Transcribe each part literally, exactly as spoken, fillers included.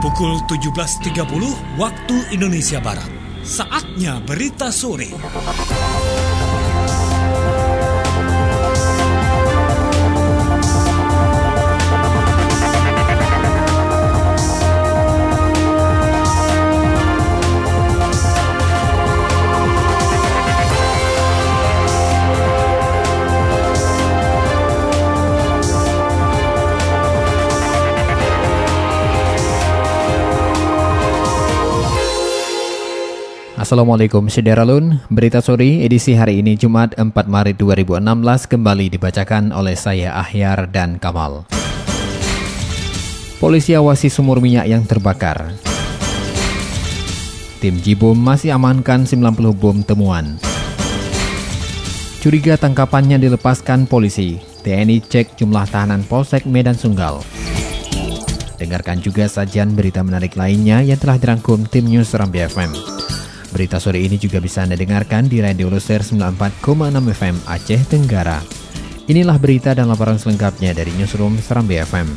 Pukul tujuh belas tiga puluh waktu Indonesia Barat. Saatnya berita sore. Assalamualaikum Syederalun, berita sore edisi hari ini Jumat empat Maret dua ribu enam belas kembali dibacakan oleh saya Ahyar dan Kamal. Polisi awasi sumur minyak yang terbakar. Tim Jibom masih amankan sembilan puluh bom temuan. Curiga tangkapannya dilepaskan polisi, T N I cek jumlah tahanan Polsek Medan Sunggal. Dengarkan juga sajian berita menarik lainnya yang telah dirangkum tim News Serambi F M. Berita sore ini juga bisa Anda dengarkan di Radio Loser sembilan puluh empat koma enam F M Aceh Tenggara. Inilah berita dan laporan selengkapnya dari Newsroom Serambi F M.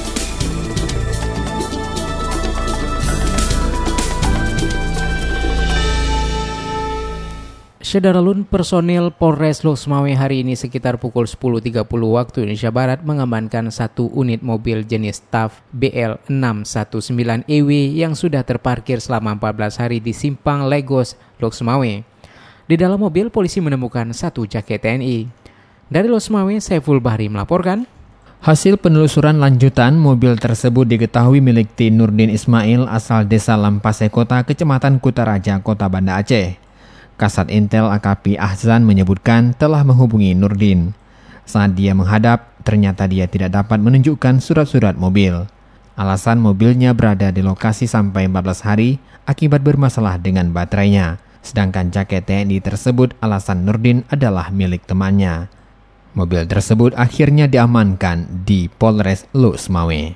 Syederalun, personil Polres Lok Sumawe hari ini sekitar pukul sepuluh tiga puluh waktu Indonesia Barat mengamankan satu unit mobil jenis Tav B L enam satu sembilan E W yang sudah terparkir selama empat belas hari di Simpang Legos, Lok Sumawe. Di dalam mobil, polisi menemukan satu jaket T N I. Dari Lok Sumawe, Saiful Bahri melaporkan. Hasil penelusuran lanjutan, mobil tersebut diketahui milik T. Nurdin Ismail asal Desa Lampase Kota, Kecamatan Kutaraja, Kota Banda Aceh. Kasat Intel A K P Ahzan menyebutkan telah menghubungi Nurdin. Saat dia menghadap, ternyata dia tidak dapat menunjukkan surat-surat mobil. Alasan mobilnya berada di lokasi sampai empat belas hari akibat bermasalah dengan baterainya. Sedangkan jaket T N I tersebut alasan Nurdin adalah milik temannya. Mobil tersebut akhirnya diamankan di Polres Lok Sumawe.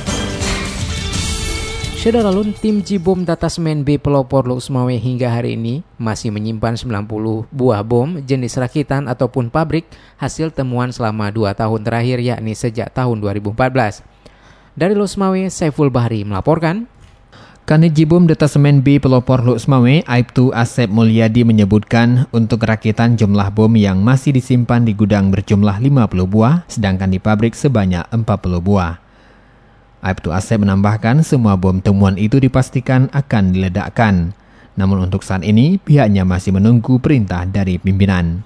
Syederalun, tim Jibom Datasemen B Pelopor Lok Sumawe hingga hari ini masih menyimpan sembilan puluh buah bom jenis rakitan ataupun pabrik hasil temuan selama dua tahun terakhir, yakni sejak tahun dua ribu empat belas. Dari Lok Sumawe, Saiful Bahri melaporkan. Kanit Jibom Datasemen B Pelopor Lok Sumawe, Aibtu Asep Mulyadi menyebutkan untuk rakitan jumlah bom yang masih disimpan di gudang berjumlah lima puluh buah, sedangkan di pabrik sebanyak empat puluh buah. Aibtu Asep menambahkan semua bom temuan itu dipastikan akan diledakkan. Namun untuk saat ini pihaknya masih menunggu perintah dari pimpinan.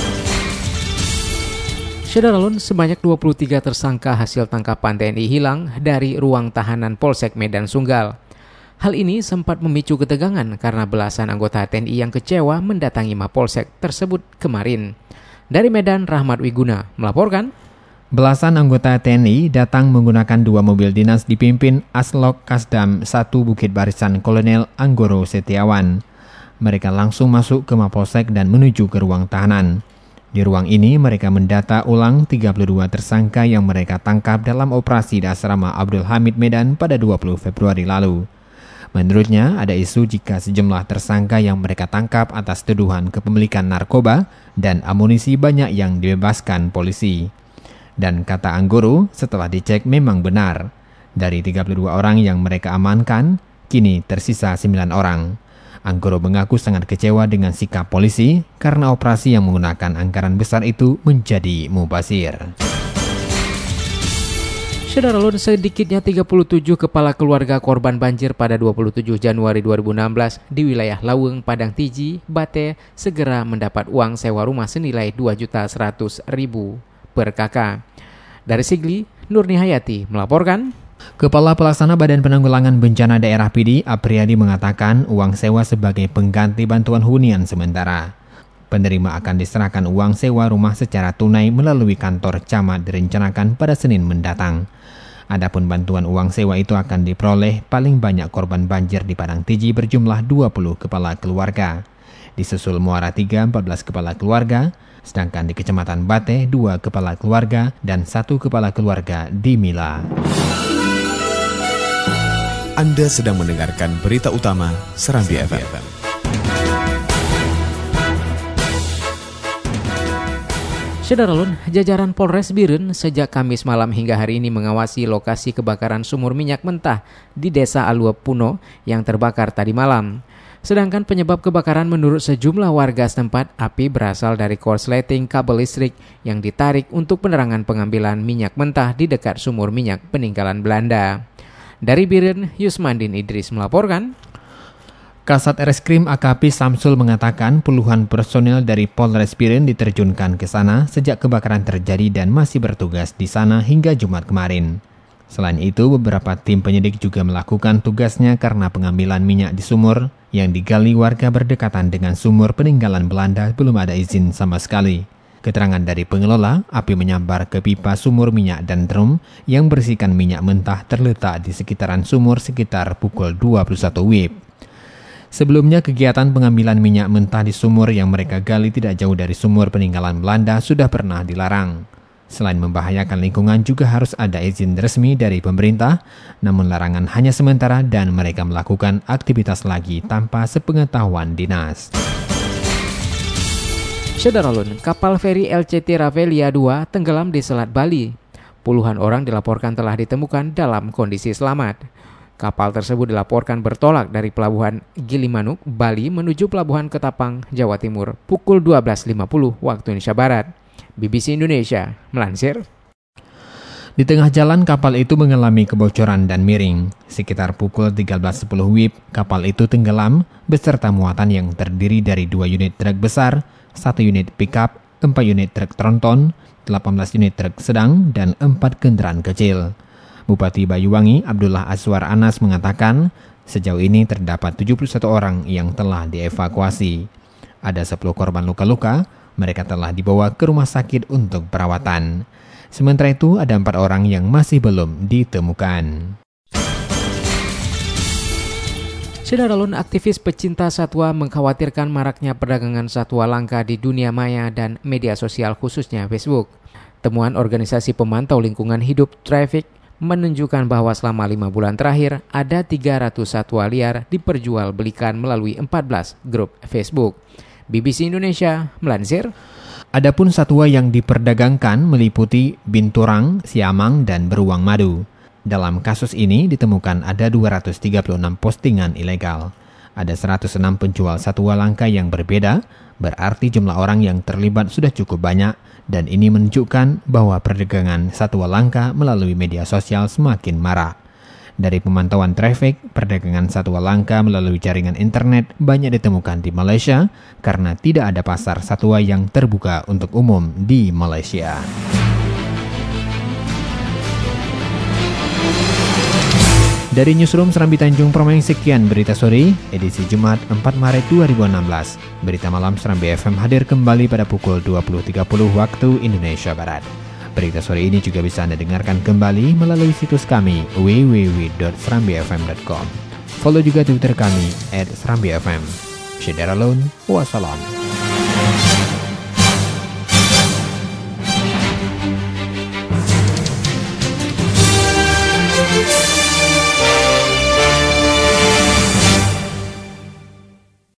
Syederalun, sebanyak dua puluh tiga tersangka hasil tangkapan T N I hilang dari ruang tahanan Polsek Medan Sunggal. Hal ini sempat memicu ketegangan karena belasan anggota T N I yang kecewa mendatangi Mapolsek tersebut kemarin. Dari Medan, Rahmat Wiguna melaporkan. Belasan anggota T N I datang menggunakan dua mobil dinas dipimpin Aslok Kasdam satu Bukit Barisan Kolonel Anggoro Setiawan. Mereka langsung masuk ke Mapolsek dan menuju ke ruang tahanan. Di ruang ini mereka mendata ulang tiga puluh dua tersangka yang mereka tangkap dalam operasi di Asrama Abdul Hamid Medan pada dua puluh Februari lalu. Menurutnya ada isu jika sejumlah tersangka yang mereka tangkap atas tuduhan kepemilikan narkoba dan amunisi banyak yang dibebaskan polisi. Dan kata Anggoro, setelah dicek memang benar. Dari tiga puluh dua orang yang mereka amankan, kini tersisa sembilan orang. Anggoro mengaku sangat kecewa dengan sikap polisi karena operasi yang menggunakan anggaran besar itu menjadi mubazir. Syederalun, sedikitnya tiga puluh tujuh kepala keluarga korban banjir pada dua puluh tujuh Januari dua ribu enam belas di wilayah Laweng, Padang Tiji, Bate segera mendapat uang sewa rumah senilai dua juta seratus ribu per kakak. Dari Sigli, Nurni Hayati melaporkan. Kepala Pelaksana Badan Penanggulangan Bencana Daerah P D, Apriyadi mengatakan uang sewa sebagai pengganti bantuan hunian sementara. Penerima akan diserahkan uang sewa rumah secara tunai melalui kantor camat direncanakan pada Senin mendatang. Adapun bantuan uang sewa itu akan diperoleh paling banyak korban banjir di Padang Tiji berjumlah dua puluh kepala keluarga. Disusul Muara tiga, empat belas kepala keluarga, sedangkan di Kecamatan Bate, dua kepala keluarga dan satu kepala keluarga di Mila. Anda sedang mendengarkan berita utama Serambi F M. Saudara-lun, jajaran Polres Biren sejak Kamis malam hingga hari ini mengawasi lokasi kebakaran sumur minyak mentah di Desa Aluepuno yang terbakar tadi malam. Sedangkan penyebab kebakaran menurut sejumlah warga setempat, api berasal dari korsleting kabel listrik yang ditarik untuk penerangan pengambilan minyak mentah di dekat sumur minyak peninggalan Belanda. Dari Biren, Yusmandin Idris melaporkan. Kasat Reskrim A K P Samsul mengatakan puluhan personil dari Polres Biren diterjunkan ke sana sejak kebakaran terjadi dan masih bertugas di sana hingga Jumat kemarin. Selain itu, beberapa tim penyidik juga melakukan tugasnya karena pengambilan minyak di sumur yang digali warga berdekatan dengan sumur peninggalan Belanda belum ada izin sama sekali. Keterangan dari pengelola, api menyambar ke pipa sumur minyak dan drum yang berisikan minyak mentah terletak di sekitaran sumur sekitar pukul dua puluh satu W I B. Sebelumnya, kegiatan pengambilan minyak mentah di sumur yang mereka gali tidak jauh dari sumur peninggalan Belanda sudah pernah dilarang. Selain membahayakan lingkungan, juga harus ada izin resmi dari pemerintah, namun larangan hanya sementara dan mereka melakukan aktivitas lagi tanpa sepengetahuan dinas. Saudara-lun, kapal feri L C T Ravelia dua tenggelam di Selat Bali. Puluhan orang dilaporkan telah ditemukan dalam kondisi selamat. Kapal tersebut dilaporkan bertolak dari pelabuhan Gilimanuk, Bali menuju pelabuhan Ketapang, Jawa Timur pukul dua belas lima puluh waktu Indonesia Barat. B B C Indonesia melansir. Di tengah jalan kapal itu mengalami kebocoran dan miring. Sekitar pukul tiga belas sepuluh W I B, kapal itu tenggelam beserta muatan yang terdiri dari dua unit truk besar, satu unit pickup, empat unit truk tronton, delapan belas unit truk sedang, dan empat kendaraan kecil. Bupati Banyuwangi Abdullah Azwar Anas mengatakan sejauh ini terdapat tujuh puluh satu orang yang telah dievakuasi. Ada sepuluh korban luka-luka, mereka telah dibawa ke rumah sakit untuk perawatan. Sementara itu ada empat orang yang masih belum ditemukan. Saudara-lun, aktivis pecinta satwa mengkhawatirkan maraknya perdagangan satwa langka di dunia maya dan media sosial khususnya Facebook. Temuan organisasi pemantau lingkungan hidup Traffic menunjukkan bahwa selama lima bulan terakhir ada tiga ratus satwa liar diperjualbelikan melalui empat belas grup Facebook. B B C Indonesia melansir. Adapun satwa yang diperdagangkan meliputi binturang, siamang, dan beruang madu. Dalam kasus ini ditemukan ada dua ratus tiga puluh enam postingan ilegal. Ada seratus enam penjual satwa langka yang berbeda, berarti jumlah orang yang terlibat sudah cukup banyak, dan ini menunjukkan bahwa perdagangan satwa langka melalui media sosial semakin marak. Dari pemantauan traffic, perdagangan satwa langka melalui jaringan internet banyak ditemukan di Malaysia karena tidak ada pasar satwa yang terbuka untuk umum di Malaysia. Dari Newsroom Serambi Tanjung Permai, sekian berita sore, edisi Jumat empat Maret dua ribu enam belas. Berita malam Serambi F M hadir kembali pada pukul dua puluh tiga puluh waktu Indonesia Barat. Berita sore ini juga bisa Anda dengarkan kembali melalui situs kami w w w dot serambi f m dot com. Follow juga Twitter kami at serambi f m. Syederalun, wassalam.